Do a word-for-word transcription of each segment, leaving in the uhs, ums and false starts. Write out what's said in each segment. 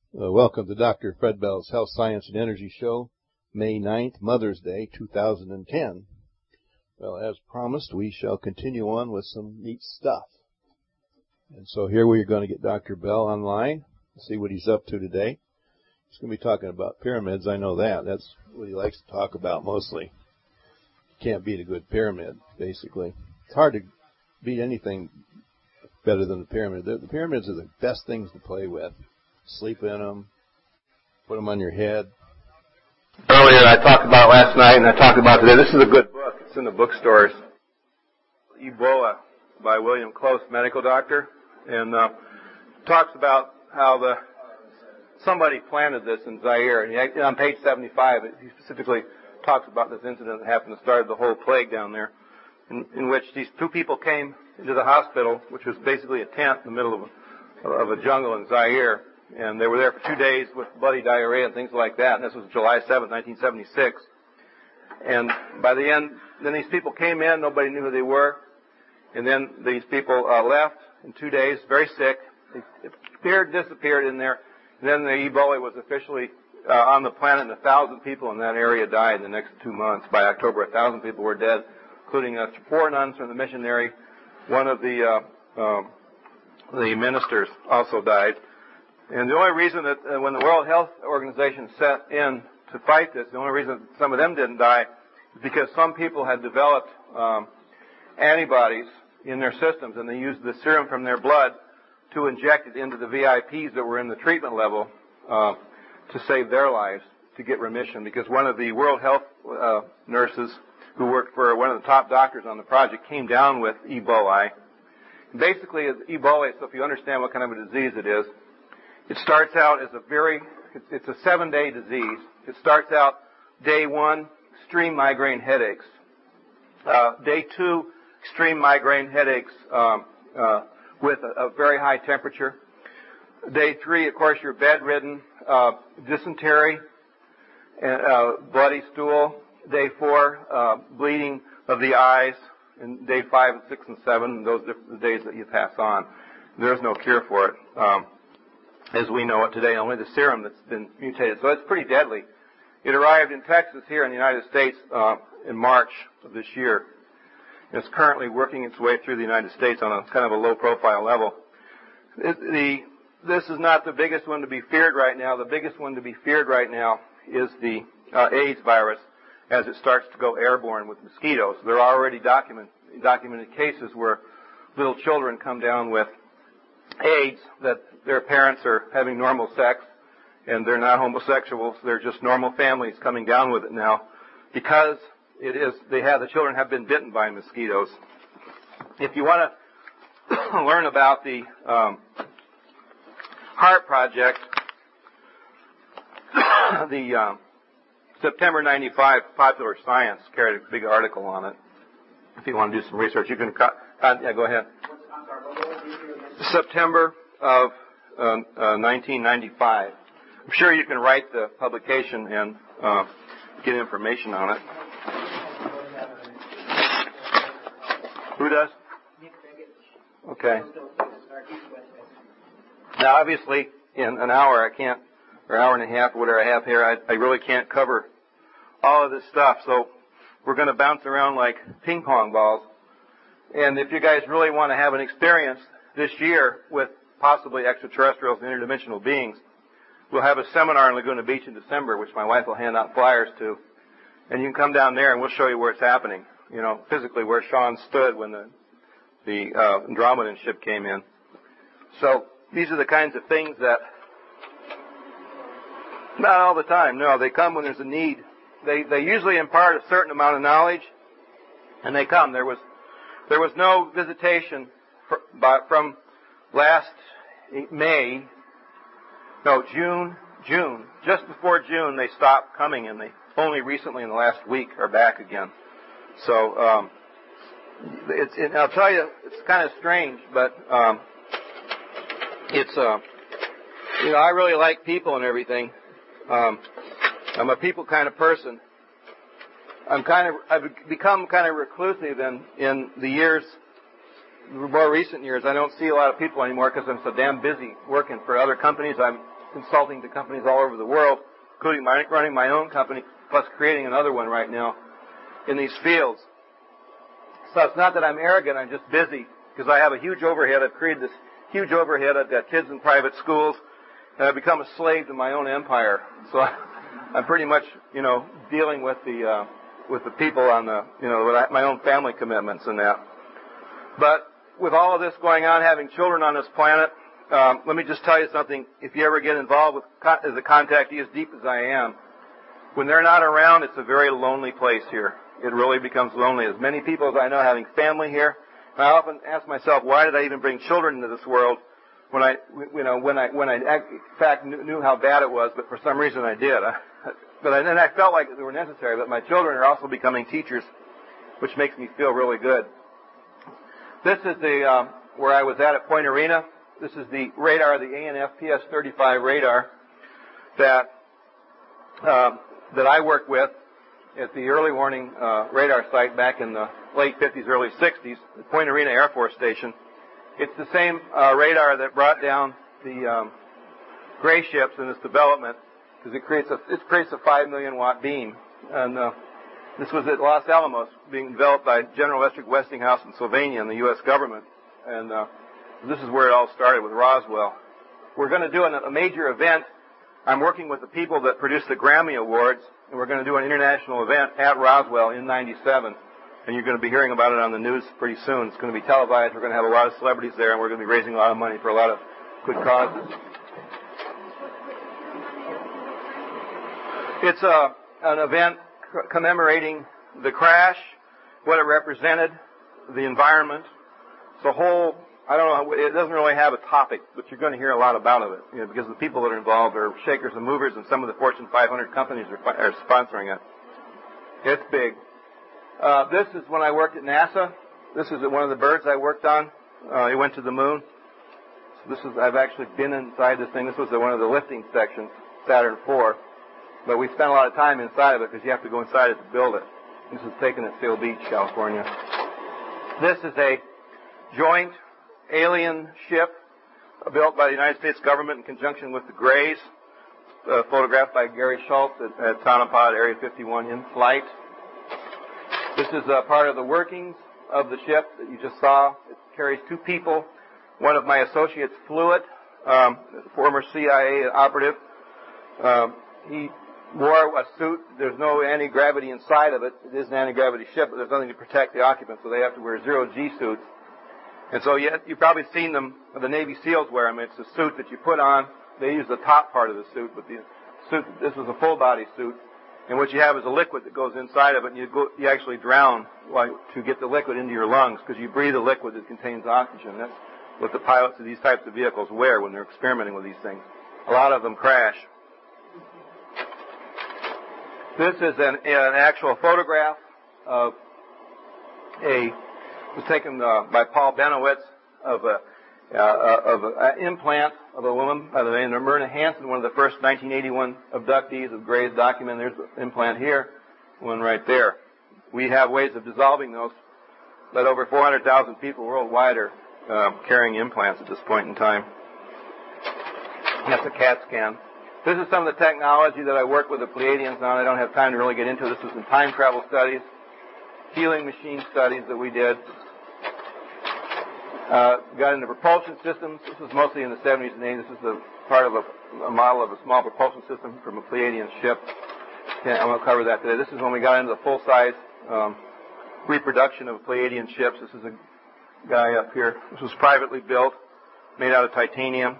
Uh, welcome to Doctor Fred Bell's Health, Science, and Energy Show, May ninth, Mother's Day, two thousand ten. Well, as promised, we shall continue on with some neat stuff. And so here we are going to get Doctor Bell online, see what he's up to today. He's going to be talking about pyramids, I know that. That's what he likes to talk about mostly. Can't beat a good pyramid, basically. It's hard to beat anything better than the pyramid. The, the pyramids are the best things to play with. Sleep in them, put them on your head. Earlier I talked about last night and I talked about today. This is a good book. It's in the bookstores. Ebola by William Close, medical doctor. And uh, talks about how the somebody planted this in Zaire. And he, on page seventy-five, he specifically talks about this incident that happened that started the whole plague down there, in, in which these two people came into the hospital, which was basically a tent in the middle of a, of a jungle in Zaire. And they were there for two days with bloody diarrhea and things like that. And this was July seventh, nineteen seventy-six. And by the end, then these people came in. Nobody knew who they were. And then these people uh, left in two days, very sick. They appeared, disappeared in there. And then the Ebola was officially uh, on the planet, and a thousand people in that area died in the next two months. By October, a thousand people were dead, including uh, four nuns from the missionary. One of the uh, uh, the ministers also died. And the only reason that uh, when the World Health Organization set in to fight this, the only reason some of them didn't die is because some people had developed um, antibodies in their systems, and they used the serum from their blood to inject it into the V I Ps that were in the treatment level uh, to save their lives, to get remission. Because one of the World Health uh, nurses who worked for one of the top doctors on the project came down with Ebola. Basically, Ebola, so if you understand what kind of a disease it is, it starts out as a very, it's a seven-day disease. It starts out day one, extreme migraine headaches. Uh, day two, extreme migraine headaches um, uh, with a, a very high temperature. Day three, of course, you're bedridden, uh, dysentery, and, uh, bloody stool. Day four, uh, bleeding of the eyes. And day five, and six, and seven, those are the days that you pass on. There's no cure for it. Um, as we know it today, only the serum that's been mutated. So it's pretty deadly. It arrived in Texas here in the United States uh, in March of this year. It's currently working its way through the United States on a kind of a low-profile level. It, the, this is not the biggest one to be feared right now. The biggest one to be feared right now is the uh, AIDS virus as it starts to go airborne with mosquitoes. There are already document, documented cases where little children come down with AIDS, that their parents are having normal sex, and they're not homosexuals. They're just normal families coming down with it now, because it is they have the children have been bitten by mosquitoes. If you want to learn about the um, HAART project, the um, September ninety-five Popular Science carried a big article on it. If you want to do some research, you can. Cut, uh, yeah, go ahead. September of uh, uh, nineteen ninety-five. I'm sure you can write the publication and uh, get information on it. Who does? Okay. Now, obviously, in an hour, I can't, or an hour and a half, or whatever I have here, I, I really can't cover all of this stuff. So we're going to bounce around like ping pong balls. And if you guys really want to have an experience this year with possibly extraterrestrials and interdimensional beings, we'll have a seminar in Laguna Beach in December, which my wife will hand out flyers to. And you can come down there and we'll show you where it's happening. You know, physically where Sean stood when the, the uh, Andromedan ship came in. So these are the kinds of things that, not all the time, no, they come when there's a need. They, they usually impart a certain amount of knowledge, and they come. There was, there was no visitation for, by, from last May, no, June, June. Just before June, they stopped coming, and they only recently in the last week are back again. So, um, it's, it, I'll tell you, it's kind of strange, but, um, it's, uh, you know, I really like people and everything. Um, I'm a people kind of person. I'm kind of, I've become kind of reclusive in, in the years, more recent years. I don't see a lot of people anymore because I'm so damn busy working for other companies. I'm consulting to companies all over the world, including my, running my own company, plus creating another one right now in these fields. So it's not that I'm arrogant, I'm just busy, because I have a huge overhead. I've created this huge overhead. I've got kids in private schools, and I've become a slave to my own empire. So I, I'm pretty much, you know, dealing with the uh, with the people on the, you know, with my own family commitments and that. But with all of this going on, having children on this planet, um, let me just tell you something. If you ever get involved with as a contactee as deep as I am, when they're not around, it's a very lonely place here. It really becomes lonely. As many people as I know having family here, and I often ask myself, why did I even bring children into this world when I, you know, when I, when I in fact knew how bad it was, but for some reason I did. But then I felt like they were necessary. But my children are also becoming teachers, which makes me feel really good. This is the um, where I was at at Point Arena. This is the radar, the A N F P S thirty-five radar that um, that I worked with at the early warning uh, radar site back in the late fifties, early sixties, the Point Arena Air Force Station. It's the same uh, radar that brought down the um, gray ships in its development, because it creates a it creates a five million watt beam. And uh, this was at Los Alamos, being developed by General Electric Westinghouse in Sylvania and the U S government. And uh, this is where it all started with Roswell. We're going to do an, a major event. I'm working with the people that produce the Grammy Awards, and we're going to do an international event at Roswell in ninety-seven. And you're going to be hearing about it on the news pretty soon. It's going to be televised. We're going to have a lot of celebrities there, and we're going to be raising a lot of money for a lot of good causes. It's a, an event commemorating the crash, what it represented, the environment. It's a whole, I don't know, it doesn't really have a topic, but you're going to hear a lot about it, you know, because the people that are involved are shakers and movers, and some of the Fortune five hundred companies are, are sponsoring it. It's big. Uh, this is when I worked at NASA. This is one of the birds I worked on. Uh, it went to the moon. So this is, I've actually been inside this thing. This was the, one of the lifting sections, Saturn four. But we spent a lot of time inside of it because you have to go inside it to build it. This is taken at Seal Beach, California. This is a joint alien ship built by the United States government in conjunction with the Greys, uh, photographed by Gary Schultz at, at Tonopah Area fifty-one in flight. This is uh, part of the workings of the ship that you just saw. It carries two people. One of my associates flew it, um, former C I A operative. Um, he wore a suit. There's no anti-gravity inside of it. It is an anti-gravity ship, but there's nothing to protect the occupants, so they have to wear zero-G suits. And so you, you've probably seen them, the Navy SEALs wear them. It's a suit that you put on. They use the top part of the suit, but the suit, this was a full-body suit. And what you have is a liquid that goes inside of it, and you, go, you actually drown like, to get the liquid into your lungs, because you breathe a liquid that contains oxygen. That's what the pilots of these types of vehicles wear when they're experimenting with these things. A lot of them crash. This is an, an actual photograph of a, it was taken uh, by Paul Benowitz of a, uh, of an implant of a woman by the name of Myrna Hansen, one of the first nineteen eighty-one abductees of Gray's document. There's the implant here, one right there. We have ways of dissolving those, but over four hundred thousand people worldwide are uh, carrying implants at this point in time. That's a CAT scan. This is some of the technology that I work with the Pleiadians on. I don't have time to really get into. This was some time travel studies, healing machine studies that we did. Uh, got into propulsion systems. This was mostly in the seventies and eighties. This is the part of a, a model of a small propulsion system from a Pleiadian ship. Okay, I'm going to cover that today. This is when we got into the full-size um, reproduction of Pleiadian ships. This is a guy up here. This was privately built, made out of titanium.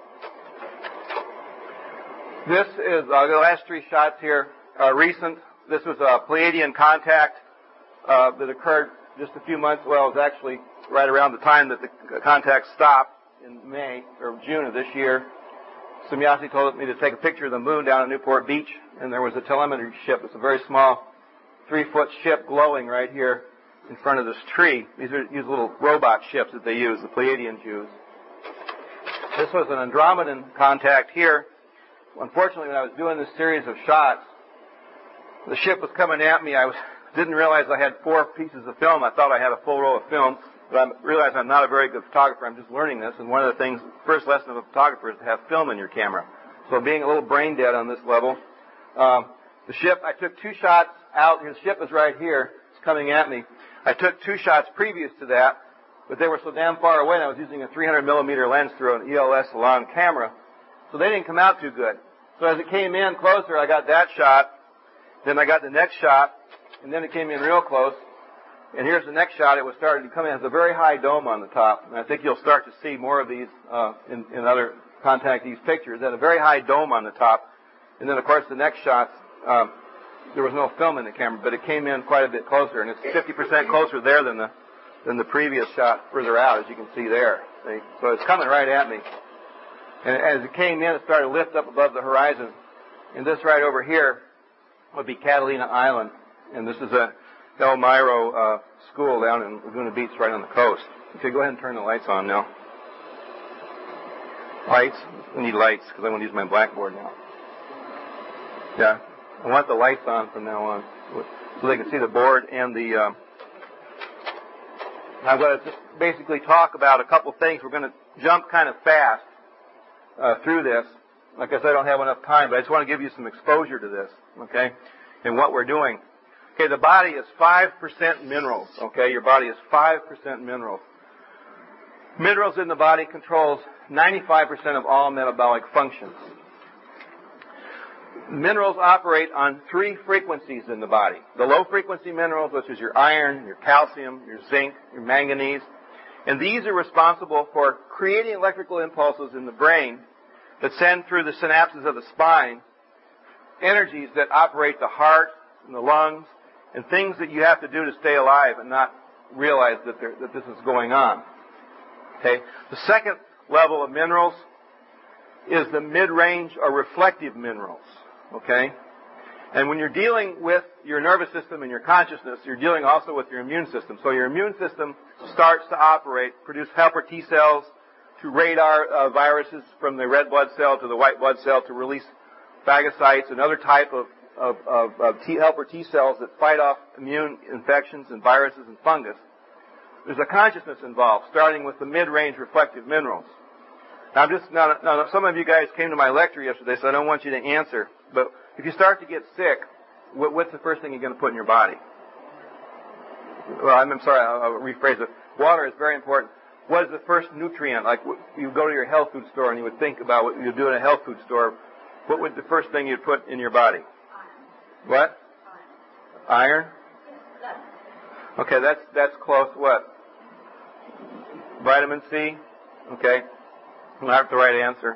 This is uh, the last three shots here are recent. This was a Pleiadian contact uh, that occurred just a few months. Well, it was actually right around the time that the contact stopped in May or June of this year. Semjase told me to take a picture of the moon down at Newport Beach, and there was a telemetry ship. It's a very small three-foot ship glowing right here in front of this tree. These are these little robot ships that they use, the Pleiadians use. This was an Andromedan contact here. Unfortunately, when I was doing this series of shots, the ship was coming at me. I was, didn't realize I had four pieces of film. I thought I had a full roll of film, but I realized I'm not a very good photographer. I'm just learning this, and one of the things, the first lesson of a photographer is to have film in your camera. So being a little brain dead on this level. Um, the ship, I took two shots out. The ship is right here. It's coming at me. I took two shots previous to that, but they were so damn far away, and I was using a three hundred millimeter lens through an E L S Elan camera, so they didn't come out too good. So as it came in closer, I got that shot. Then I got the next shot, and then it came in real close. And here's the next shot. It was starting to come in. It has a very high dome on the top, and I think you'll start to see more of these uh, in, in other contactees pictures. It had a very high dome on the top. And then, of course, the next shots, um, there was no film in the camera, but it came in quite a bit closer, and it's fifty percent closer there than the than the previous shot further out, as you can see there. See? So it's coming right at me. And as it came in, it started to lift up above the horizon. And this right over here would be Catalina Island. And this is a El Miro uh, school down in Laguna Beach right on the coast. Okay, go ahead and turn the lights on now. Lights? We need lights because I want to use my blackboard now. Yeah, I want the lights on from now on so they can see the board and the... Uh, I'm going to just basically talk about a couple things. We're going to jump kind of fast uh, through this. Like I said, I don't have enough time, but I just want to give you some exposure to this, okay, and what we're doing. Okay, the body is five percent minerals, okay? Your body is five percent minerals. Minerals in the body controls ninety-five percent of all metabolic functions. Minerals operate on three frequencies in the body. The low-frequency minerals, which is your iron, your calcium, your zinc, your manganese. And these are responsible for creating electrical impulses in the brain that send through the synapses of the spine energies that operate the heart and the lungs and things that you have to do to stay alive and not realize that, there, that this is going on. Okay. The second level of minerals is the mid-range or reflective minerals. Okay? And when you're dealing with your nervous system and your consciousness, you're dealing also with your immune system. So your immune system starts to operate, produce helper T cells to radar uh, viruses from the red blood cell to the white blood cell to release phagocytes, another type of, of, of, of T, helper T cells that fight off immune infections and viruses and fungus. There's a consciousness involved, starting with the mid-range reflective minerals. Now, I'm just now, now, some of you guys came to my lecture yesterday, so I don't want you to answer. But if you start to get sick, what, what's the first thing you're going to put in your body? Well, I'm, I'm sorry, I'll, I'll rephrase it. Water is very important. What is the first nutrient? Like you go to your health food store and you would think about what you do in a health food store. What would the first thing you'd put in your body? What? Iron? Okay, that's that's close. What? Vitamin C? Okay. Not the right answer.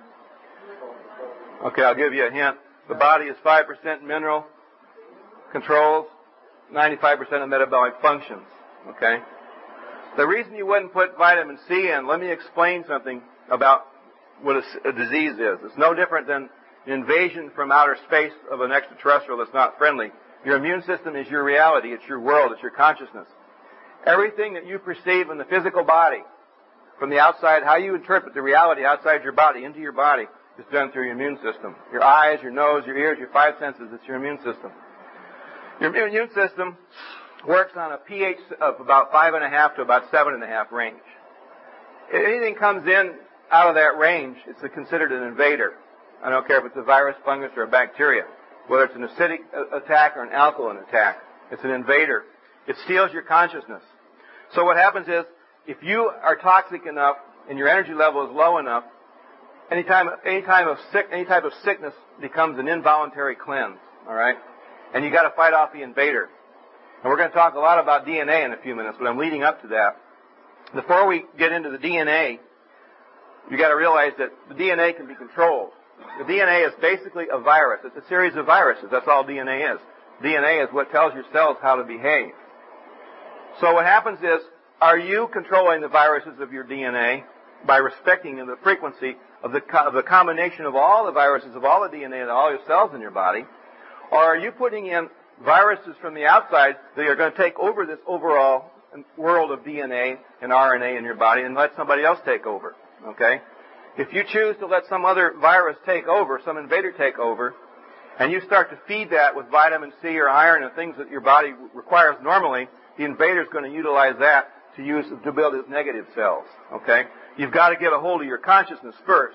Okay, I'll give you a hint. The body is five percent mineral, controls ninety-five percent of metabolic functions. Okay? The reason you wouldn't put vitamin C in, let me explain something about what a, a disease is. It's no different than an invasion from outer space of an extraterrestrial that's not friendly. Your immune system is your reality. It's your world. It's your consciousness. Everything that you perceive in the physical body, from the outside, how you interpret the reality outside your body, into your body, is done through your immune system. Your eyes, your nose, your ears, your five senses, it's your immune system. Your immune system works on a pH of about five and a half to about seven and a half range. If anything comes in out of that range, it's considered an invader. I don't care if it's a virus, fungus, or a bacteria. Whether it's an acidic attack or an alkaline attack, it's an invader. It steals your consciousness. So what happens is, if you are toxic enough and your energy level is low enough, any time, any time of sick, any type of sickness becomes an involuntary cleanse. All right, and you got to fight off the invader. And we're going to talk a lot about D N A in a few minutes, but I'm leading up to that. Before we get into the D N A, you got to realize that the D N A can be controlled. The D N A is basically a virus. It's a series of viruses. That's all D N A is. D N A is what tells your cells how to behave. So what happens is, are you controlling the viruses of your D N A by respecting the frequency of the, of the combination of all the viruses of all the D N A and all your cells in your body? Or are you putting in viruses from the outside that are going to take over this overall world of D N A and R N A in your body and let somebody else take over? Okay? If you choose to let some other virus take over, some invader take over, and you start to feed that with vitamin C or iron and things that your body requires normally, the invader is going to utilize that to use to build its negative cells. Okay? You've got to get a hold of your consciousness first.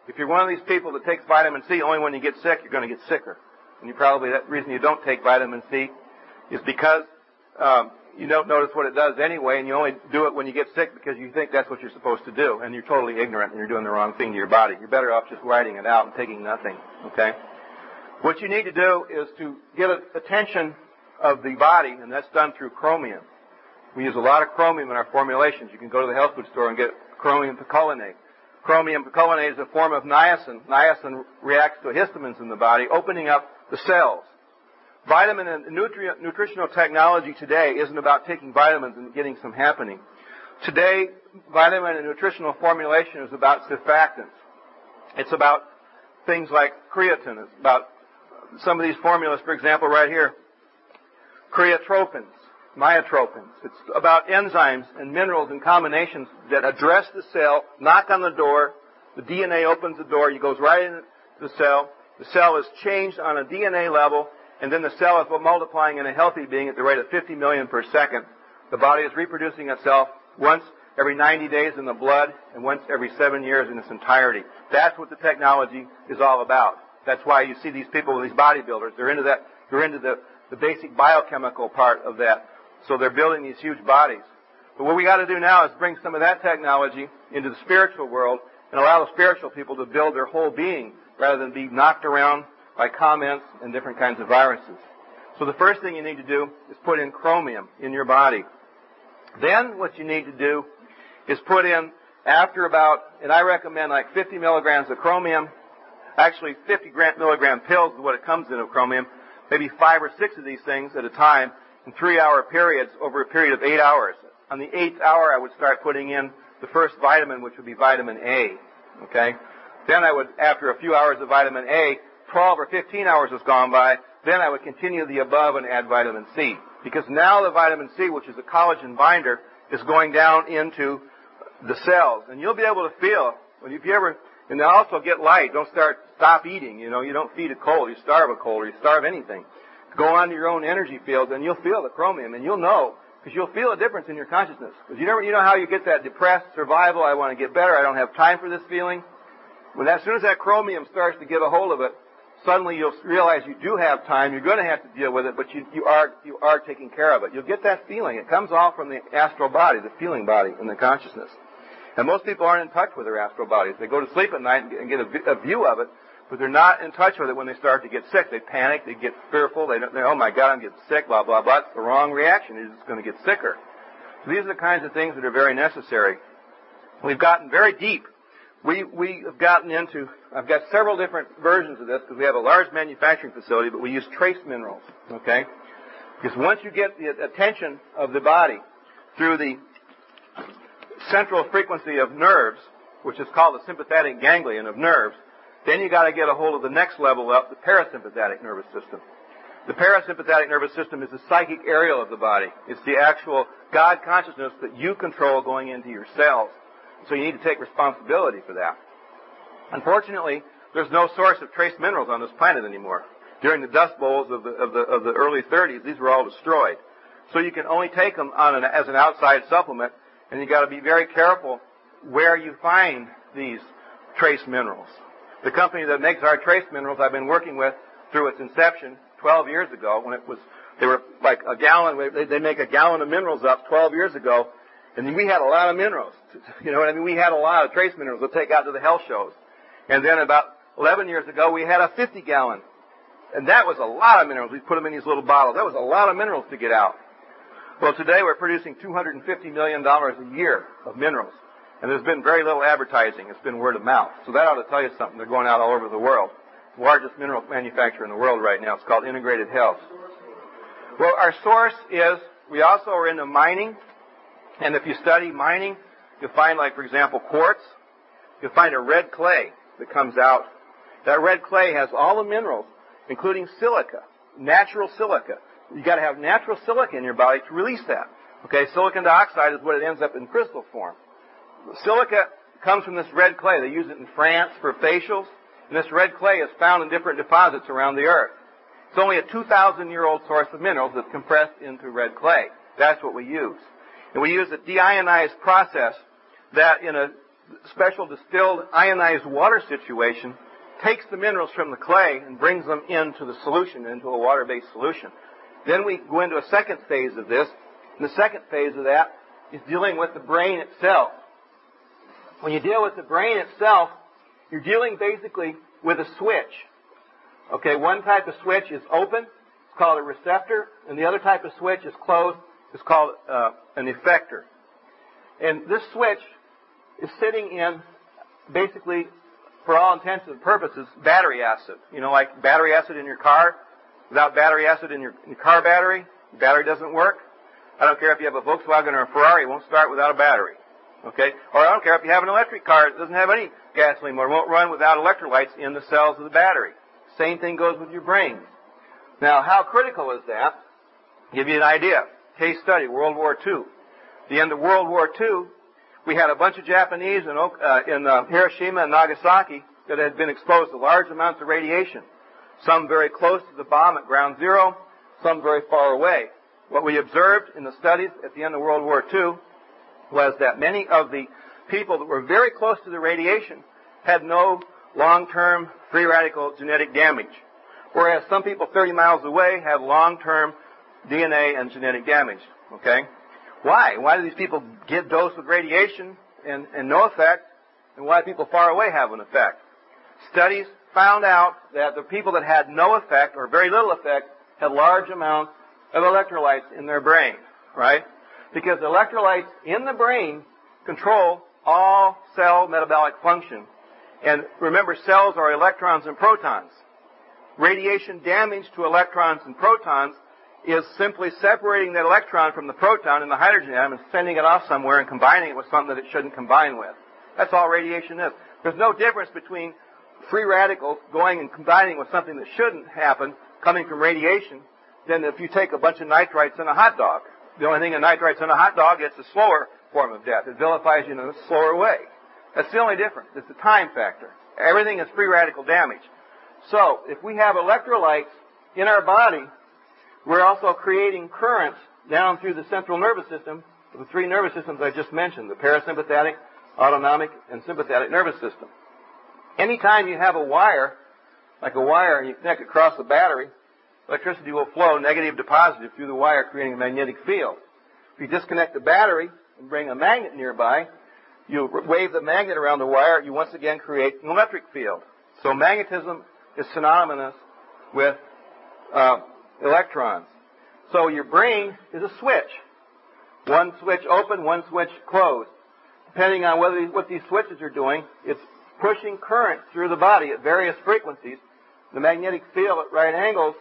If you're one of these people that takes vitamin C only when you get sick, you're going to get sicker. And you probably, that reason you don't take vitamin C is because um, you don't notice what it does anyway, and you only do it when you get sick because you think that's what you're supposed to do, and you're totally ignorant and you're doing the wrong thing to your body. You're better off just writing it out and taking nothing, okay? What you need to do is to get attention of the body, and that's done through chromium. We use a lot of chromium in our formulations. You can go to the health food store and get chromium picolinate. Chromium picolinate is a form of niacin. Niacin reacts to histamines in the body, opening up the cells. Vitamin and nutri- nutritional technology today isn't about taking vitamins and getting some happening. Today, vitamin and nutritional formulation is about surfactants. It's about things like creatine. It's about some of these formulas, for example, right here. Creatropins, myotropins. It's about enzymes and minerals and combinations that address the cell, knock on the door, the D N A opens the door, it goes right into the cell. The cell is changed on a D N A level, and then the cell is multiplying in a healthy being at the rate of fifty million per second. The body is reproducing itself once every ninety days in the blood and once every seven years in its entirety. That's what the technology is all about. That's why you see these people, these bodybuilders, they're into that, they're into the, the basic biochemical part of that. So they're building these huge bodies. But what we got to do now is bring some of that technology into the spiritual world and allow the spiritual people to build their whole being rather than be knocked around by comments and different kinds of viruses. So the first thing you need to do is put in chromium in your body. Then what you need to do is put in, after about, and I recommend like fifty milligrams of chromium, actually fifty milligram pills is what it comes in of chromium, maybe five or six of these things at a time in three-hour periods over a period of eight hours. On the eighth hour, I would start putting in the first vitamin, which would be vitamin A, okay? Then I would, after a few hours of vitamin A, twelve or fifteen hours has gone by, then I would continue the above and add vitamin C. Because now the vitamin C, which is a collagen binder, is going down into the cells. And you'll be able to feel, when if you ever, and then also get light. Don't start, stop eating. You know, you don't feed a cold. You starve a cold or you starve anything. Go on to your own energy fields and you'll feel the chromium and you'll know. Because you'll feel a difference in your consciousness. Because you never, you know how you get that depressed survival, I want to get better, I don't have time for this feeling? When as soon as that chromium starts to get a hold of it, suddenly you'll realize you do have time, you're going to have to deal with it, but you, you are, you are taking care of it. You'll get that feeling. It comes all from the astral body, the feeling body, and the consciousness. And most people aren't in touch with their astral bodies. They go to sleep at night and get a, a view of it, but they're not in touch with it when they start to get sick. They panic, they get fearful, they don't, they, oh my God, I'm getting sick, blah, blah, blah. It's the wrong reaction. You're just going to get sicker. So these are the kinds of things that are very necessary. We've gotten very deep. We, we have gotten into, I've got several different versions of this because we have a large manufacturing facility, but we use trace minerals, okay? Because once you get the attention of the body through the central frequency of nerves, which is called the sympathetic ganglion of nerves, then you got to get a hold of the next level up, the parasympathetic nervous system. The parasympathetic nervous system is the psychic aerial of the body. It's the actual God consciousness that you control going into your cells. So you need to take responsibility for that. Unfortunately, there's no source of trace minerals on this planet anymore. During the dust bowls of the, of the, of the early thirties, these were all destroyed. So you can only take them on an, as an outside supplement, and you got to be very careful where you find these trace minerals. The company that makes our trace minerals I've been working with through its inception twelve years ago, when it was, they were like a gallon, they, they make a gallon of minerals up twelve years ago, and we had a lot of minerals. You know what I mean? We had a lot of trace minerals to take out to the health shows. And then about eleven years ago, we had a fifty gallon. And that was a lot of minerals. We put them in these little bottles. That was a lot of minerals to get out. Well, today we're producing two hundred fifty million dollars a year of minerals. And there's been very little advertising. It's been word of mouth. So that ought to tell you something. They're going out all over the world. The largest mineral manufacturer in the world right now. It's called Integrated Health. Well, our source is, we also are into mining. And if you study mining, you'll find, like, for example, quartz. You'll find a red clay that comes out. That red clay has all the minerals, including silica, natural silica. You've got to have natural silica in your body to release that. Okay, silicon dioxide is what it ends up in crystal form. Silica comes from this red clay. They use it in France for facials. And this red clay is found in different deposits around the earth. It's only a two thousand year old source of minerals that's compressed into red clay. That's what we use. And we use a deionized process that in a special distilled ionized water situation takes the minerals from the clay and brings them into the solution, into a water-based solution. Then we go into a second phase of this. And the second phase of that is dealing with the brain itself. When you deal with the brain itself, you're dealing basically with a switch. Okay, one type of switch is open, it's called a receptor, and the other type of switch is closed, it's called uh, an effector. And this switch is sitting in, basically, for all intents and purposes, battery acid. You know, like battery acid in your car. Without battery acid in your, in your car battery, the battery doesn't work. I don't care if you have a Volkswagen or a Ferrari, it won't start without a battery. Okay? Or I don't care if you have an electric car, it doesn't have any gasoline motor, it won't run without electrolytes in the cells of the battery. Same thing goes with your brain. Now, how critical is that? I'll give you an idea. Case study, World War Two. At the end of World War Two, we had a bunch of Japanese in, uh, in uh, Hiroshima and Nagasaki that had been exposed to large amounts of radiation. Some very close to the bomb at ground zero, some very far away. What we observed in the studies at the end of World War Two was that many of the people that were very close to the radiation had no long-term free radical genetic damage, whereas some people thirty miles away had long-term D N A and genetic damage. Okay? Why? Why do these people get dosed with radiation and, and no effect, and why do people far away have an effect? Studies found out that the people that had no effect or very little effect had large amounts of electrolytes in their brain, right? Because electrolytes in the brain control all cell metabolic function. And remember, cells are electrons and protons. Radiation damage to electrons and protons is simply separating that electron from the proton in the hydrogen atom and sending it off somewhere and combining it with something that it shouldn't combine with. That's all radiation is. There's no difference between free radicals going and combining with something that shouldn't happen, coming from radiation, than if you take a bunch of nitrites in a hot dog. The only thing in nitrites in a hot dog, it's a slower form of death. It vilifies you in a slower way. That's the only difference. It's the time factor. Everything is free radical damage. So, if we have electrolytes in our body, we're also creating currents down through the central nervous system, the three nervous systems I just mentioned, the parasympathetic, autonomic, and sympathetic nervous system. Anytime you have a wire, like a wire, and you connect it across the battery, electricity will flow negative to positive through the wire, creating a magnetic field. If you disconnect the battery and bring a magnet nearby, you wave the magnet around the wire, you once again create an electric field. So magnetism is synonymous with uh, electrons. So your brain is a switch. One switch open, one switch closed. Depending on whether what these switches are doing, it's pushing current through the body at various frequencies. The magnetic field at right angles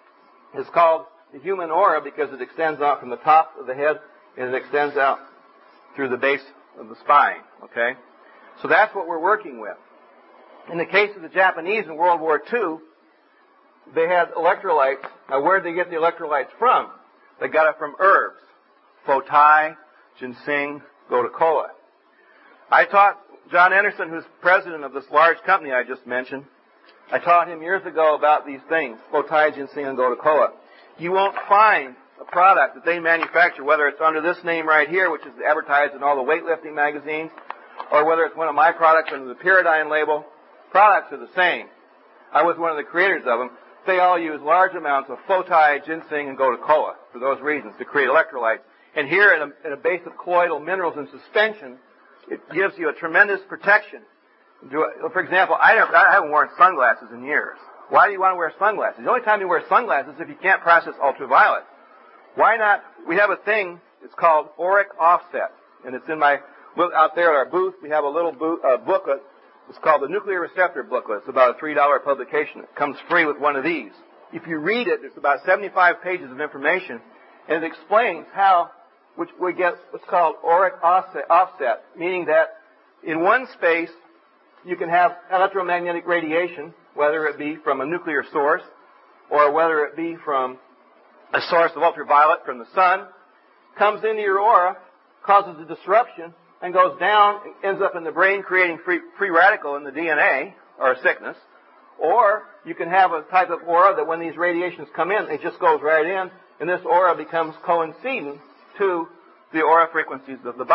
is called the human aura because it extends out from the top of the head and it extends out through the base of the spine. Okay? So that's what we're working with. In the case of the Japanese in World War Two, they had electrolytes. Now, where did they get the electrolytes from? They got it from herbs. Fotai, ginseng, gotu kola. I taught John Anderson, who's president of this large company I just mentioned, I taught him years ago about these things, Fotai, ginseng, and gotu kola. You won't find a product that they manufacture, whether it's under this name right here, which is advertised in all the weightlifting magazines, or whether it's one of my products under the Pyridine label. Products are the same. I was one of the creators of them. They all use large amounts of Fotai, ginseng, and gotu kola for those reasons, to create electrolytes. And here, in a, in a base of colloidal minerals in suspension, it gives you a tremendous protection. For example, I, never, I haven't worn sunglasses in years. Why do you want to wear sunglasses? The only time you wear sunglasses is if you can't process ultraviolet. Why not? We have a thing, it's called auric offset. And it's in my, out there at our booth, we have a little book, uh, booklet. It's called the Nuclear Receptor Booklet. It's about a three dollar publication. It comes free with one of these. If you read it, there's about seventy-five pages of information, and it explains how which we get what's called auric offset, offset, meaning that in one space you can have electromagnetic radiation, whether it be from a nuclear source or whether it be from a source of ultraviolet from the sun, comes into your aura, causes a disruption, and goes down and ends up in the brain creating free, free radical in the D N A, or a sickness. Or you can have a type of aura that when these radiations come in, it just goes right in, and this aura becomes coincident to the aura frequencies of the body.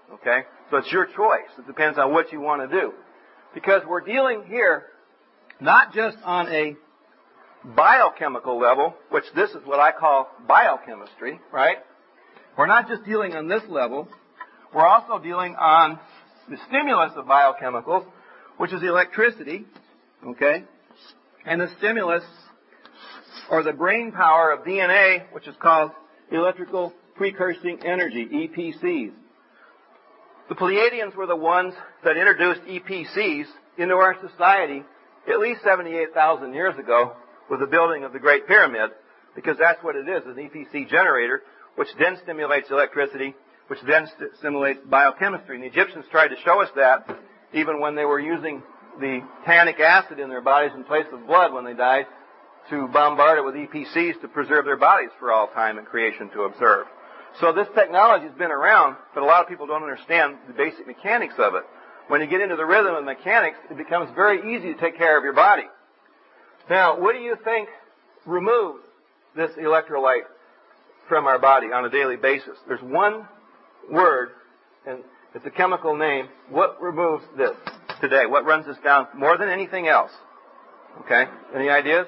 Okay? So it's your choice. It depends on what you want to do. Because we're dealing here not just on a biochemical level, which this is what I call biochemistry, right? We're not just dealing on this level. We're also dealing on the stimulus of biochemicals, which is electricity, okay? And the stimulus, or the brain power of D N A, which is called electrical precursing energy, E P Cs. The Pleiadians were the ones that introduced E P Cs into our society at least seventy-eight thousand years ago with the building of the Great Pyramid, because that's what it is, an E P C generator, which then stimulates electricity, which then st- stimulates biochemistry. And the Egyptians tried to show us that even when they were using the tannic acid in their bodies in place of blood when they died, to bombard it with E P Cs to preserve their bodies for all time and creation to observe. So this technology has been around, but a lot of people don't understand the basic mechanics of it. When you get into the rhythm and mechanics, it becomes very easy to take care of your body. Now, what do you think removes this electrolyte from our body on a daily basis? There's one word, and it's a chemical name. What removes this today? What runs this down more than anything else? Okay? Any ideas?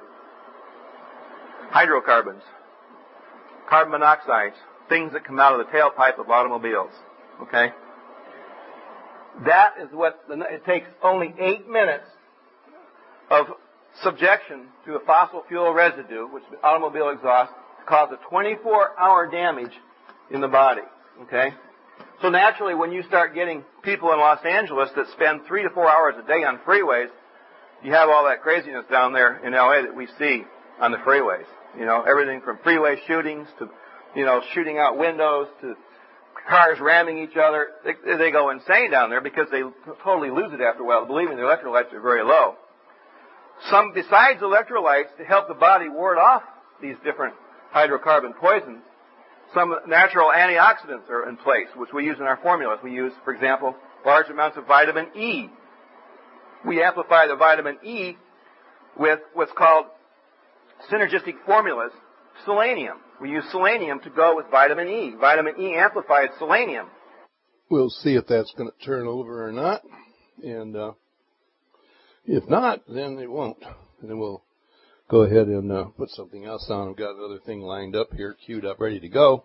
Hydrocarbons. Carbon monoxides. Things that come out of the tailpipe of automobiles. Okay? That is what, the, it takes only eight minutes of subjection to a fossil fuel residue, which is automobile exhaust, to cause a twenty-four hour damage in the body. Okay? So naturally, when you start getting people in Los Angeles that spend three to four hours a day on freeways, you have all that craziness down there in L A that we see on the freeways. You know, everything from freeway shootings to, you know, shooting out windows to cars ramming each other. They, they go insane down there because they totally lose it after a while. Believe me, the electrolytes are very low. Some, besides electrolytes, to help the body ward off these different hydrocarbon poisons, some natural antioxidants are in place, which we use in our formulas. We use, for example, large amounts of vitamin E. We amplify the vitamin E with what's called synergistic formulas, selenium. We use selenium to go with vitamin E. Vitamin E amplified selenium. We'll see if that's going to turn over or not. And uh, if not, then it won't. And then we'll go ahead and uh, put something else on. I've got another thing lined up here, queued up, ready to go.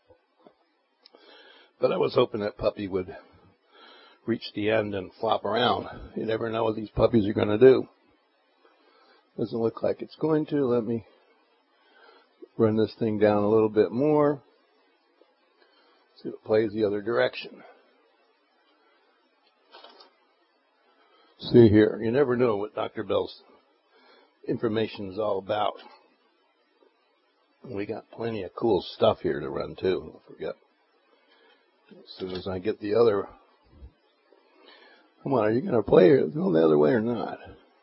But I was hoping that puppy would reach the end and flop around. You never know what these puppies are going to do. Doesn't look like it's going to. Let me run this thing down a little bit more. See if it plays the other direction. See here. You never know what Doctor Bell's information is all about. We got plenty of cool stuff here to run too. Don't forget. As soon as I get the other... Come on, are you going to play it go the other way or not?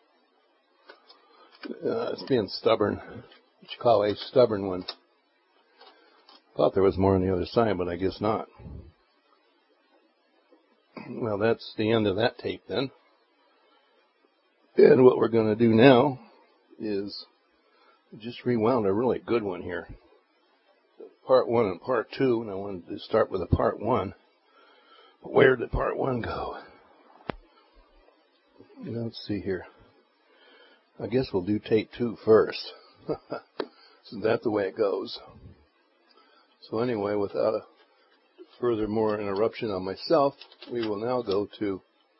Uh, it's being stubborn. What you call a stubborn one. Thought there was more on the other side, but I guess not. Well, that's the end of that tape then. And what we're going to do now is just rewound a really good one here. Part one and part two, and I wanted to start with a part one. Where did part one go? Let's see here. I guess we'll do tape two first. Isn't that the way it goes? So anyway, without a further more interruption on myself, we will now go to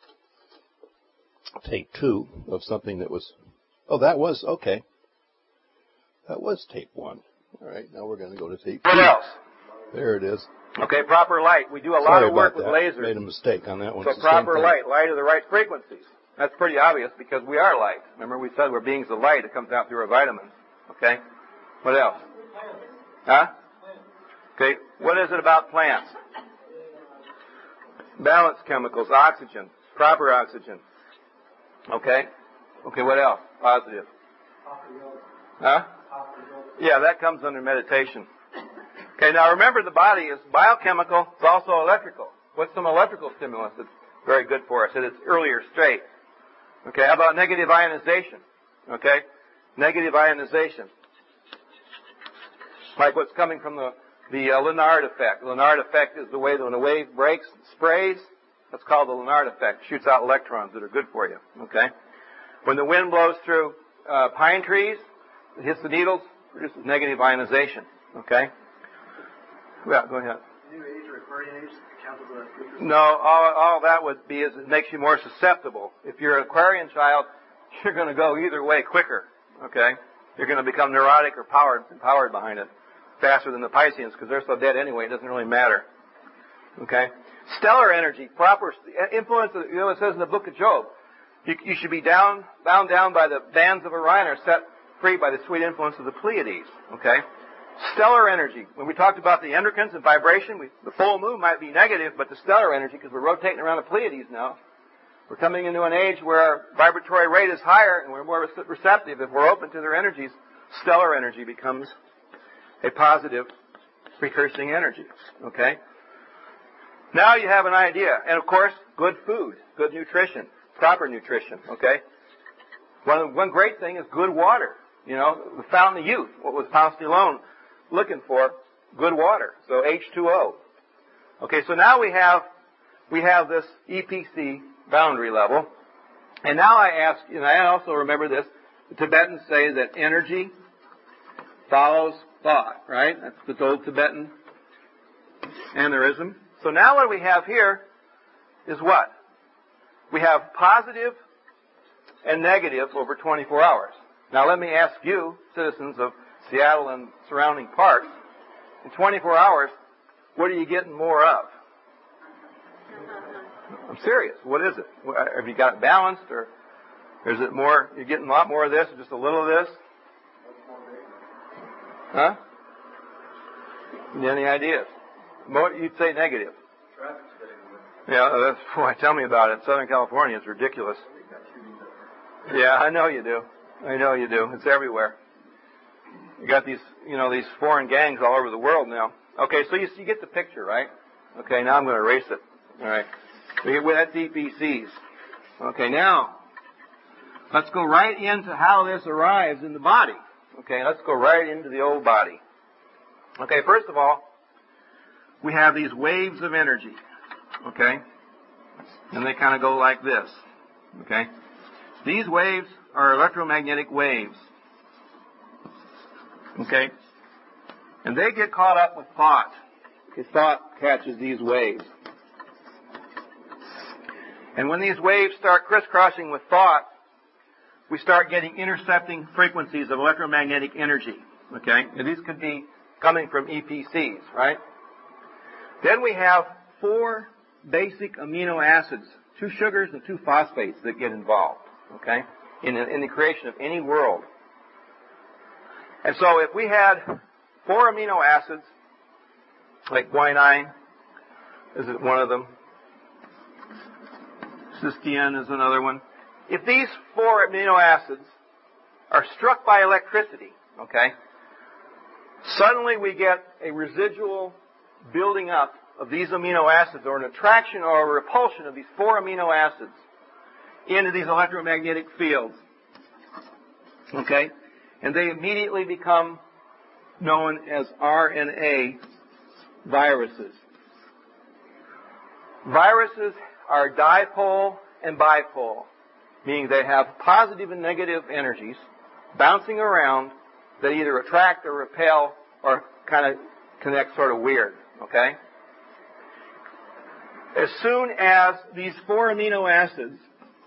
tape two of something that was, oh, that was, okay. That was tape one. All right, now we're going to go to tape two. What else? There it is. Okay, proper light. We do a lot Sorry of work about with that. lasers. Made a mistake on that one. So proper light, light of the right frequencies. That's pretty obvious because we are light. Remember we said we're beings of light. It comes out through our vitamins. Okay? What else? Huh? Okay, what is it about plants? Balance chemicals, oxygen, proper oxygen. Okay? Okay, what else? Positive. Huh? Yeah, that comes under meditation. Okay, now remember the body is biochemical, it's also electrical. What's some electrical stimulus that's very good for us at its earlier state? Okay, how about negative ionization? Okay, negative ionization. Like what's coming from the the uh, Lennard effect. The Lennard effect is the way that when a wave breaks, and sprays. That's called the Lennard effect. It shoots out electrons that are good for you. Okay. When the wind blows through uh, pine trees, it hits the needles, produces negative ionization. Okay. Yeah, go ahead. New age or Aquarian age count as a... No, all, all that would be is it makes you more susceptible. If you're an Aquarian child, you're going to go either way quicker. Okay. You're going to become neurotic or powered, powered behind it faster than the Pisceans because they're so dead anyway. It doesn't really matter. Okay. Stellar energy, proper influence. You know, it says in the book of Job, you, you should be down, bound down by the bands of Orion, or set free by the sweet influence of the Pleiades. Okay. Stellar energy. When we talked about the endocrines and vibration, we, the full moon might be negative, but the stellar energy, because we're rotating around the Pleiades now, we're coming into an age where our vibratory rate is higher and we're more receptive. If we're open to their energies, stellar energy becomes a positive precursing energy. Okay? Now you have an idea. And of course, good food, good nutrition, proper nutrition. Okay? One, one great thing is good water. You know, the fountain of youth. What was Ponce de Leon looking for? Good water. So H two O. Okay, so now we have, we have this E P C boundary level. And now I ask, and I also remember this, the Tibetans say that energy follows thought, right? That's the old Tibetan aneurysm. So now what we have here is what? We have positive and negative over twenty-four hours. Now let me ask you, citizens of Seattle and surrounding parts, in twenty-four hours, what are you getting more of? I'm serious. What is it? Have you got it balanced, or is it more, you're getting a lot more of this or just a little of this? Huh? Any ideas? You'd say negative. Yeah, that's, boy, tell me about it. Southern California is ridiculous. Yeah, I know you do. I know you do. It's everywhere. You got these, you know, these foreign gangs all over the world now. Okay, so you, you get the picture, right? Okay, now I'm going to erase it. All right. Well, that's E P Cs. Okay, now, let's go right into how this arrives in the body. Okay, let's go right into the old body. Okay, first of all, we have these waves of energy. Okay? And they kind of go like this. Okay? These waves are electromagnetic waves. Okay? And they get caught up with thought. Okay, thought catches these waves. And when these waves start crisscrossing with thought, we start getting intercepting frequencies of electromagnetic energy. Okay? And these could be coming from E P Cs, right? Then we have four basic amino acids, two sugars and two phosphates that get involved, okay, in the, in the creation of any world. And so if we had four amino acids, like guanine is one of them, cysteine is another one. If these four amino acids are struck by electricity, okay, suddenly we get a residual building up of these amino acids, or an attraction or a repulsion of these four amino acids into these electromagnetic fields. Okay? And they immediately become known as R N A viruses. Viruses are dipole and bipole, meaning they have positive and negative energies bouncing around that either attract or repel or kind of connect sort of weird. Okay? As soon as these four amino acids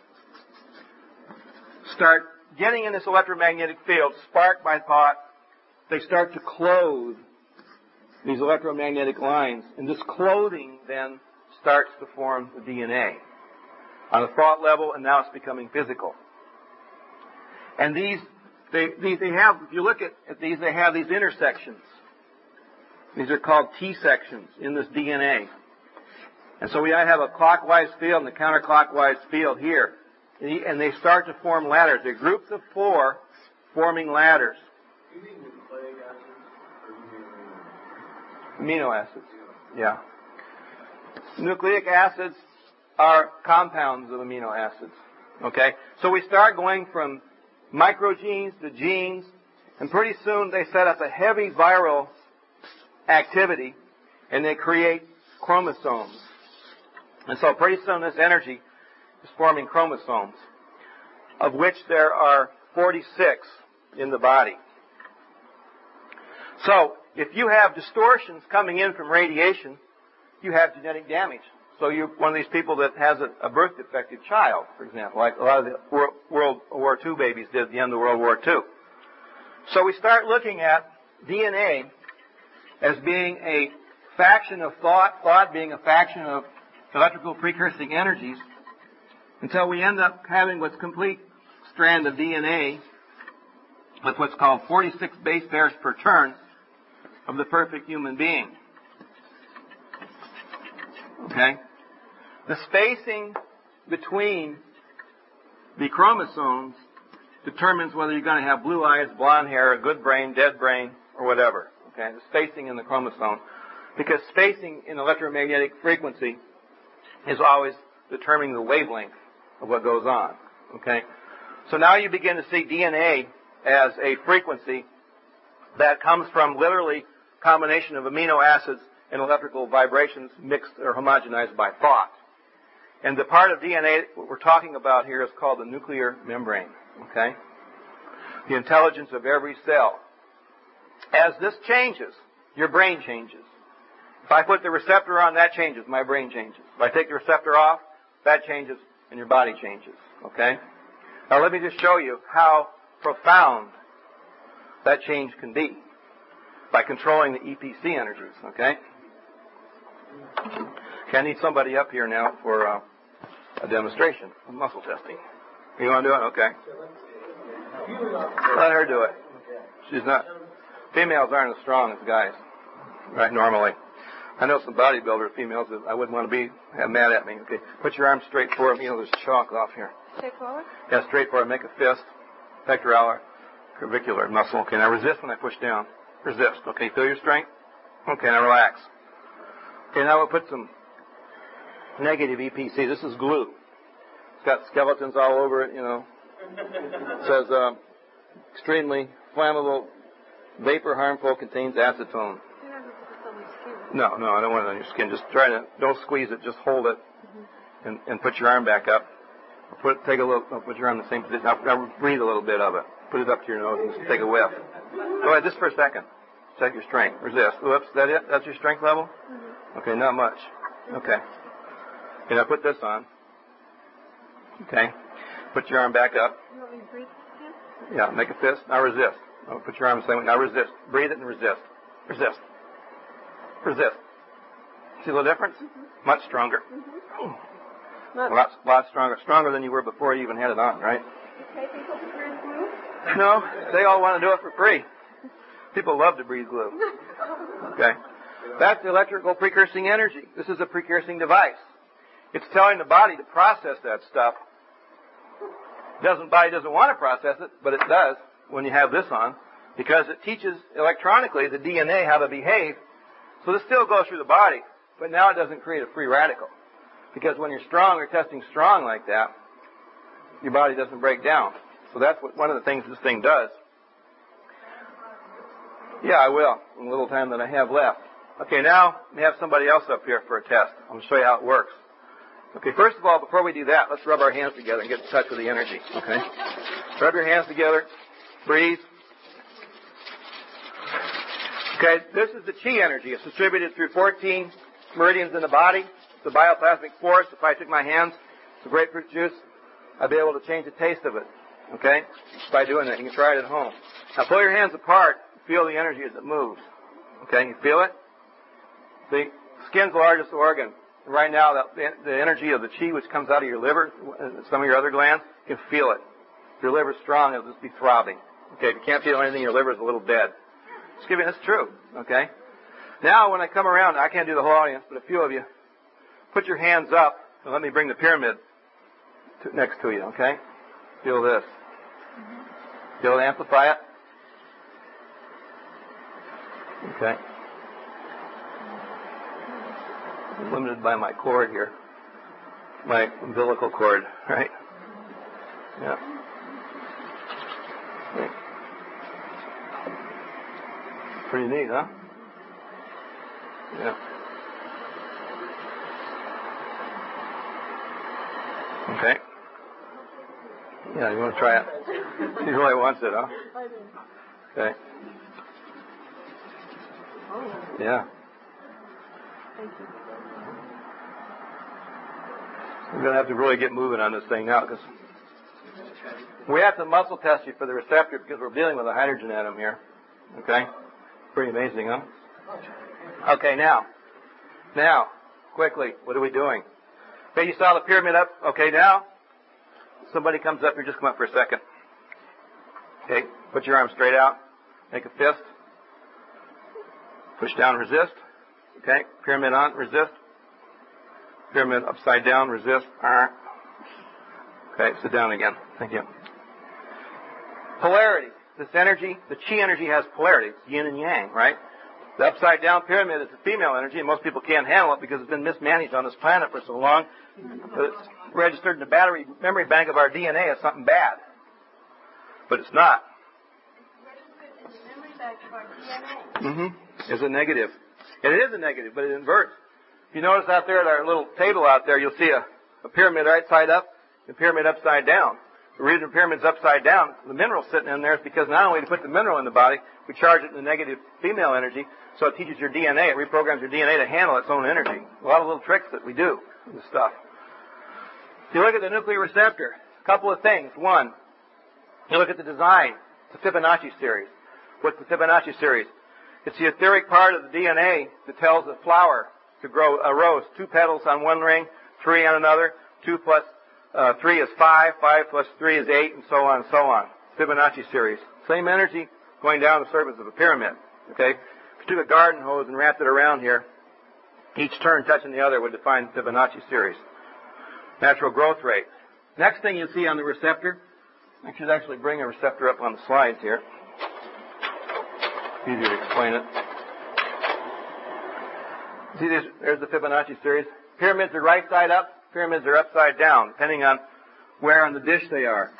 start getting in this electromagnetic field, sparked by thought, they start to clothe these electromagnetic lines. And this clothing then starts to form the D N A on a thought level, and now it's becoming physical. And these, they, these, they have, if you look at, at these, they have these intersections. These are called T-sections in this D N A. And so we have a clockwise field and a counterclockwise field here. And they start to form ladders. They're groups of four forming ladders. Do you mean nucleic acids or do you Amino mean acids. Yeah. Nucleic acids are compounds of amino acids. Okay? So we start going from microgenes to genes, and pretty soon they set up a heavy viral activity, and they create chromosomes. And so pretty soon this energy is forming chromosomes, of which there are forty-six in the body. So if you have distortions coming in from radiation, you have genetic damage. So you're one of these people that has a, a birth defective child, for example, like a lot of the World, World War Two babies did at the end of World War Two. So we start looking at D N A as being a faction of thought, thought being a faction of electrical precursing energies, until we end up having what's complete strand of D N A with what's called forty-six base pairs per turn of the perfect human being. Okay? The spacing between the chromosomes determines whether you're going to have blue eyes, blonde hair, a good brain, dead brain, or whatever. Okay? The spacing in the chromosome. Because spacing in electromagnetic frequency is always determining the wavelength of what goes on. Okay? So now you begin to see D N A as a frequency that comes from literally combination of amino acids and electrical vibrations mixed or homogenized by thought. And the part of D N A what we're talking about here is called the nuclear membrane. Okay? The intelligence of every cell. As this changes, your brain changes. If I put the receptor on, that changes. My brain changes. If I take the receptor off, that changes and your body changes. Okay? Now let me just show you how profound that change can be by controlling the E P C energies. Okay? Okay, I need somebody up here now for uh, a demonstration of muscle testing. You want to do it? Okay. Let her do it. She's not. Females aren't as strong as guys, right? Normally. I know some bodybuilder females that I wouldn't want to be have mad at me. Okay, put your arms straight forward. You know, there's chalk off here. Straight forward? Yeah, straight forward. Make a fist. Pectoralis, clavicular muscle. Okay, now resist when I push down. Resist. Okay, feel your strength. Okay, now relax. Okay, now we'll put some negative E P C. This is glue. It's got skeletons all over it, you know. It says, uh, extremely flammable, vapor harmful, contains acetone. No, no, I don't want it on your skin. Just try to, don't squeeze it, just hold it and, and put your arm back up. Put, take a little, put your arm in the same position. Now, now breathe a little bit of it. Put it up to your nose and just take a whiff. Go ahead, just for a second. Check your strength. Resist. Whoops, is that it? That's your strength level? Mm-hmm. Okay, not much. Okay. Okay, now put this on. Okay. Put your arm back up. You want me to breathe again? Yeah, make a fist. Now resist. Now put your arm the same way. Now resist. Breathe it and resist. Resist. Resist. See the difference? Mm-hmm. Much stronger. Mm-hmm. A lot, lot stronger. Stronger than you were before you even had it on, right? You pay people to breathe glue? No, they all want to do it for free. People love to breathe glue. Okay? That's the electrical precursing energy. This is a precursing device. It's telling the body to process that stuff. Doesn't body doesn't want to process it, but it does when you have this on, because it teaches electronically the D N A how to behave. So this still goes through the body, but now it doesn't create a free radical. Because when you're strong or testing strong like that, your body doesn't break down. So that's what one of the things this thing does. Yeah, I will, in the little time that I have left. Okay, now we have somebody else up here for a test. I'm going to show you how it works. Okay, first of all, before we do that, let's rub our hands together and get in touch with the energy. Okay? Rub your hands together. Breathe. Okay, this is the chi energy. It's distributed through fourteen meridians in the body. It's a bioplasmic force. If I took my hands to grapefruit juice, I'd be able to change the taste of it. Okay? By doing that. You can try it at home. Now pull your hands apart. Feel the energy as it moves. Okay, you feel it? The skin's the largest organ. Right now, the, the energy of the chi which comes out of your liver, some of your other glands, you can feel it. If your liver's strong, it'll just be throbbing. Okay, if you can't feel anything, your liver's a little dead. Just give me, that's true. Okay? Now, when I come around, I can't do the whole audience, but a few of you, put your hands up and let me bring the pyramid to, next to you, okay? Feel this. Feel it, amplify it. Okay. I'm limited by my cord here. My umbilical cord, right? Yeah. Okay. Pretty neat, huh? Yeah. Okay. Yeah, you want to try it? He really wants it, huh? Okay. Yeah. We're going to have to really get moving on this thing now because we have to muscle test you for the receptor because we're dealing with a hydrogen atom here. Okay? Pretty amazing, huh? Okay, now. Now, quickly, what are we doing? Okay, you saw the pyramid up. Okay, now, somebody comes up here. Just come up for a second. Okay, put your arm straight out. Make a fist. Push down, resist. Okay, pyramid on, resist. Pyramid upside down, resist. Okay, sit down again. Thank you. Polarity. This energy, the chi energy has polarity. It's yin and yang, right? The upside down pyramid is the female energy, and most people can't handle it because it's been mismanaged on this planet for so long that it's registered in the battery memory bank of our D N A as something bad. But it's not. Mm-hmm. Is a negative. And it is a negative, but it inverts. If you notice out there at our little table out there, you'll see a, a pyramid right side up and a pyramid upside down. The reason the pyramid's upside down, the mineral sitting in there, is because not only to put the mineral in the body, we charge it in the negative female energy, so it teaches your D N A, it reprograms your D N A to handle its own energy. A lot of little tricks that we do with this stuff. If you look at the nuclear receptor, a couple of things. One, you look at the design. It's a Fibonacci series. What's the Fibonacci series? It's the etheric part of the D N A that tells a flower to grow a rose. Two petals on one ring, three on another. Two plus uh, three is five. Five plus three is eight, and so on and so on. Fibonacci series. Same energy going down the surface of a pyramid. Okay? If you took a garden hose and wrapped it around here, each turn touching the other would define the Fibonacci series. Natural growth rate. Next thing you see on the receptor, I should actually bring a receptor up on the slides here. Easier to explain it. See, there's, there's the Fibonacci series. Pyramids are right side up, pyramids are upside down, depending on where on the dish they are.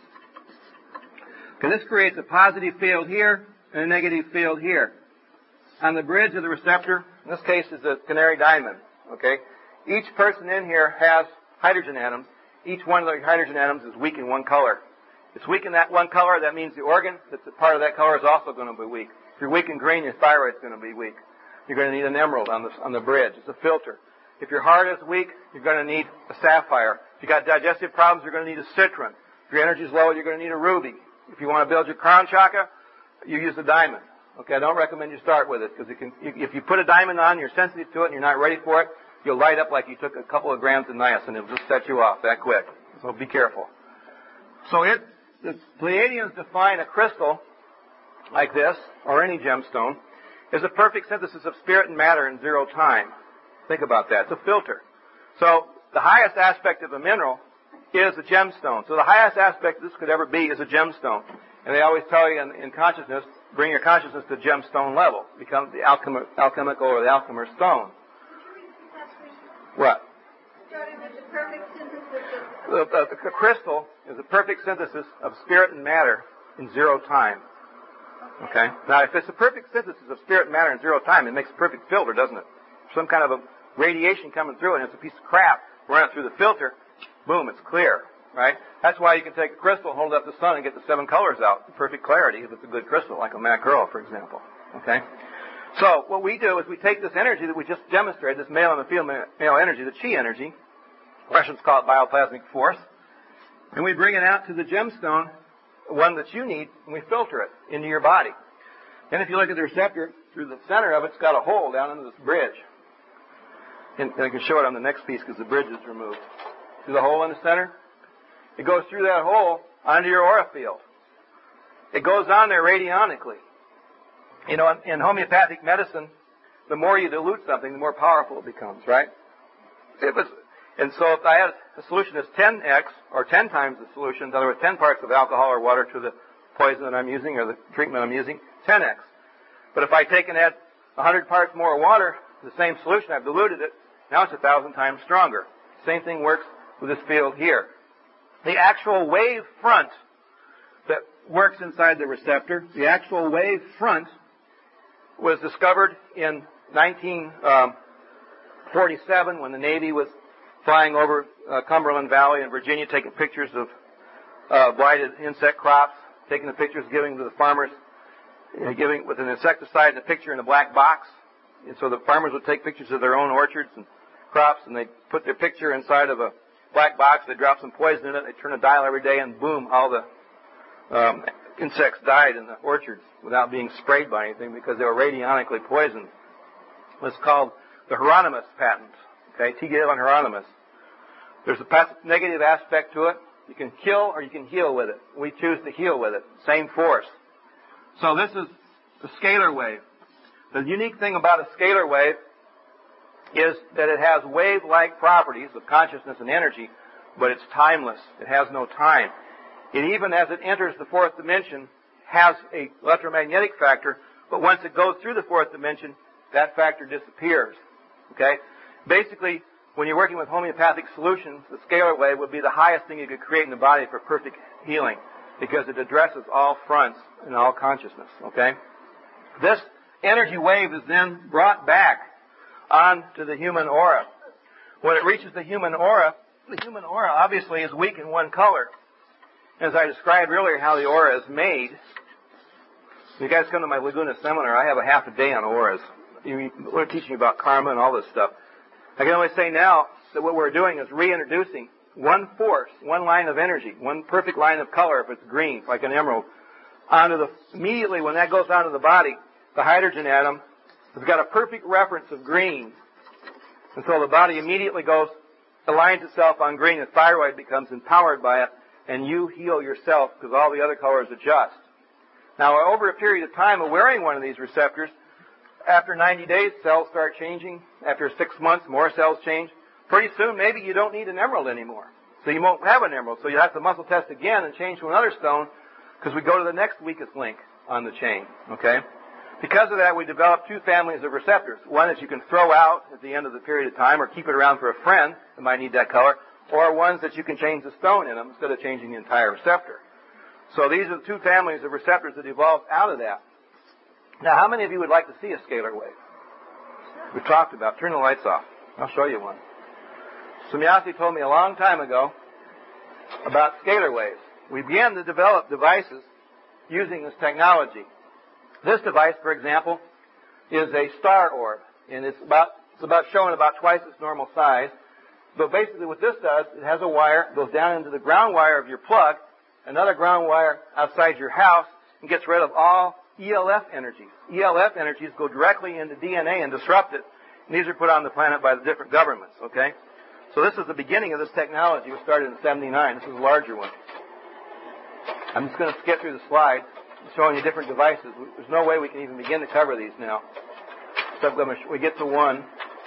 Okay, this creates a positive field here and a negative field here. On the bridge of the receptor, in this case is a canary diamond. Okay, each person in here has hydrogen atoms. Each one of the hydrogen atoms is weak in one color. It's weak in that one color, that means the organ that's a part of that color is also going to be weak. If you're weak in green, your thyroid's going to be weak. You're going to need an emerald on the, on the bridge. It's a filter. If your heart is weak, you're going to need a sapphire. If you've got digestive problems, you're going to need a citron. If your energy is low, you're going to need a ruby. If you want to build your crown chakra, you use a diamond. Okay, I don't recommend you start with it because it can, if you put a diamond on, you're sensitive to it and you're not ready for it, you'll light up like you took a couple of grams of niacin. It'll just set you off that quick. So be careful. So it, the Pleiadians define a crystal like this, or any gemstone, as a perfect synthesis of spirit and matter in zero time. Think about that. It's a filter. So the highest aspect of a mineral is a gemstone. So the highest aspect this could ever be is a gemstone. And they always tell you in, in consciousness, bring your consciousness to gemstone level. Become the alchemi- alchemical or the alchemer stone. What? The perfect synthesis The, the, the crystal is a perfect synthesis of spirit and matter in zero time. Okay? Now, if it's a perfect synthesis of spirit and matter in zero time, it makes a perfect filter, doesn't it? Some kind of a radiation coming through and it's a piece of crap. Run it through the filter. Boom, it's clear. Right? That's why you can take a crystal, hold it up to the sun, and get the seven colors out. Perfect clarity if it's a good crystal, like a mackerel, for example. Okay? So, what we do is we take this energy that we just demonstrated, this male and the female energy, the chi energy, Russians call it bioplasmic force, and we bring it out to the gemstone, the one that you need, and we filter it into your body. Then if you look at the receptor, through the center of it, it's got a hole down into this bridge. And I can show it on the next piece because the bridge is removed. See the hole in the center? It goes through that hole onto your aura field. It goes on there radionically. You know, in, in homeopathic medicine, the more you dilute something, the more powerful it becomes, right? It was, and so if I had a solution that's ten x, or ten times the solution, in other words, ten parts of alcohol or water to the poison that I'm using, or the treatment I'm using, ten x. But if I take and add one hundred parts more water to the same solution, I've diluted it, now it's one thousand times stronger. Same thing works with this field here. The actual wave front that works inside the receptor, the actual wave front was discovered in nineteen forty-seven, when the Navy was flying over uh, Cumberland Valley in Virginia, taking pictures of uh, blighted insect crops, taking the pictures, giving to the farmers, you know, giving with an insecticide and a picture in a black box. And so the farmers would take pictures of their own orchards and crops, and they'd put their picture inside of a black box. They'd drop some poison in it. They'd turn a dial every day, and boom, all the um, insects died in the orchards without being sprayed by anything because they were radionically poisoned. It was called the Hieronymus patent. Okay, T. Galen Hieronymus. There's a negative aspect to it. You can kill or you can heal with it. We choose to heal with it. Same force. So this is the scalar wave. The unique thing about a scalar wave is that it has wave-like properties of consciousness and energy, but it's timeless. It has no time. It even, as it enters the fourth dimension, has an electromagnetic factor, but once it goes through the fourth dimension, that factor disappears. Okay? Basically, when you're working with homeopathic solutions, the scalar wave would be the highest thing you could create in the body for perfect healing, because it addresses all fronts and all consciousness. Okay? This energy wave is then brought back onto the human aura. When it reaches the human aura, the human aura obviously is weak in one color. As I described earlier how the aura is made, you guys come to my Laguna seminar, I have a half a day on auras. We're teaching about karma and all this stuff. I can only say now that what we're doing is reintroducing one force, one line of energy, one perfect line of color, if it's green, like an emerald, onto the, immediately when that goes onto the body, the hydrogen atom has got a perfect reference of green. And so the body immediately goes, aligns itself on green, and thyroid becomes empowered by it, and you heal yourself because all the other colors adjust. Now, over a period of time of wearing one of these receptors, after ninety days, cells start changing. After six months, more cells change. Pretty soon, maybe you don't need an emerald anymore. So you won't have an emerald. So you have to muscle test again and change to another stone because we go to the next weakest link on the chain. Okay? Because of that, we developed two families of receptors. One that you can throw out at the end of the period of time or keep it around for a friend that might need that color, or ones that you can change the stone in them instead of changing the entire receptor. So these are the two families of receptors that evolved out of that. Now, how many of you would like to see a scalar wave? We talked about. Turn the lights off. I'll show you one. Somyasi told me a long time ago about scalar waves. We began to develop devices using this technology. This device, for example, is a star orb, and it's about it's about showing about twice its normal size. But basically, what this does, it has a wire, goes down into the ground wire of your plug, another ground wire outside your house, and gets rid of all E L F energies. E L F energies go directly into D N A and disrupt it. And these are put on the planet by the different governments, okay? So this is the beginning of this technology. It was started in seventy-nine. This is a larger one. I'm just going to skip through the slides, showing you different devices. There's no way we can even begin to cover these now. So I'm going to, we get to one.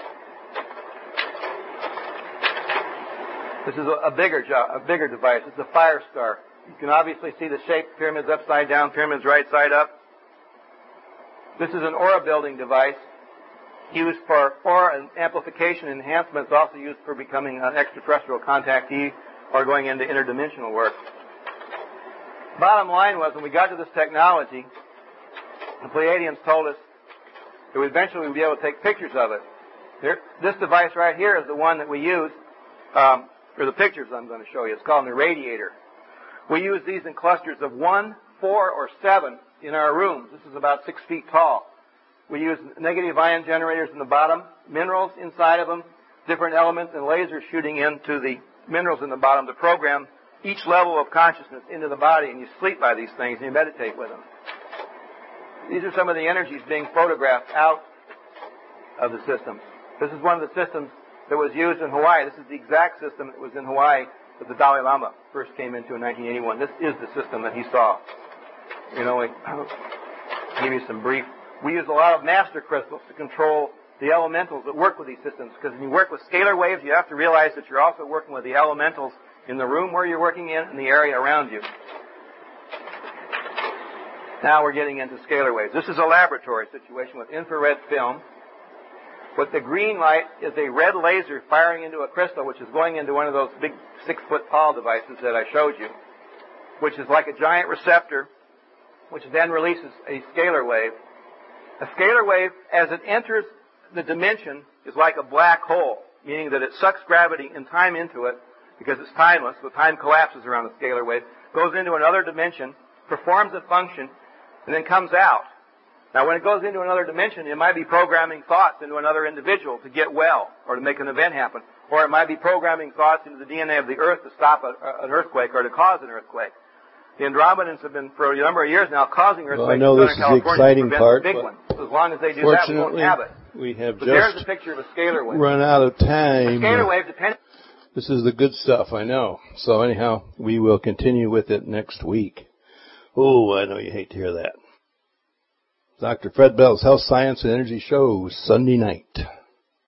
This is a, a bigger job, a bigger device. It's a fire star. You can obviously see the shape. Pyramids upside down, pyramids right side up. This is an aura building device used for aura amplification enhancement. It's also used for becoming an extraterrestrial contactee or going into interdimensional work. Bottom line was, when we got to this technology, the Pleiadians told us that we eventually would be able to take pictures of it. Here, this device right here is the one that we use, um, for the pictures I'm going to show you. It's called an irradiator. We use these in clusters of one, four, or seven in our rooms. This is about six feet tall. We use negative ion generators in the bottom, minerals inside of them, different elements, and lasers shooting into the minerals in the bottom to program each level of consciousness into the body, and you sleep by these things and you meditate with them. These are some of the energies being photographed out of the system. This is one of the systems that was used in Hawaii. This is the exact system that was in Hawaii that the Dalai Lama first came into in nineteen eighty-one. This is the system that he saw. You know, I'll give you some brief. We use a lot of master crystals to control the elementals that work with these systems, because when you work with scalar waves, you have to realize that you're also working with the elementals in the room where you're working in and the area around you. Now we're getting into scalar waves. This is a laboratory situation with infrared film. But the green light is a red laser firing into a crystal, which is going into one of those big six-foot tall devices that I showed you, which is like a giant receptor, which then releases a scalar wave. A scalar wave, as it enters the dimension is like a black hole, meaning that it sucks gravity and time into it because it's timeless, so time collapses around the scalar wave, goes into another dimension, performs a function, and then comes out. Now, when it goes into another dimension, it might be programming thoughts into another individual to get well or to make an event happen. Or it might be programming thoughts into the D N A of the Earth to stop a, a, an earthquake or to cause an earthquake. The Andromedans have been, for a number of years now, causing earthquakes well, I know in this Southern is the California exciting to part, the big but one. So as long as they do that, we won't have it. We have but there's just a picture of a scalar wave. run out of time. A scalar wave depends. This is the good stuff, I know. So anyhow, we will continue with it next week. Oh, I know you hate to hear that. Doctor Fred Bell's Health, Science, and Energy Show, Sunday night.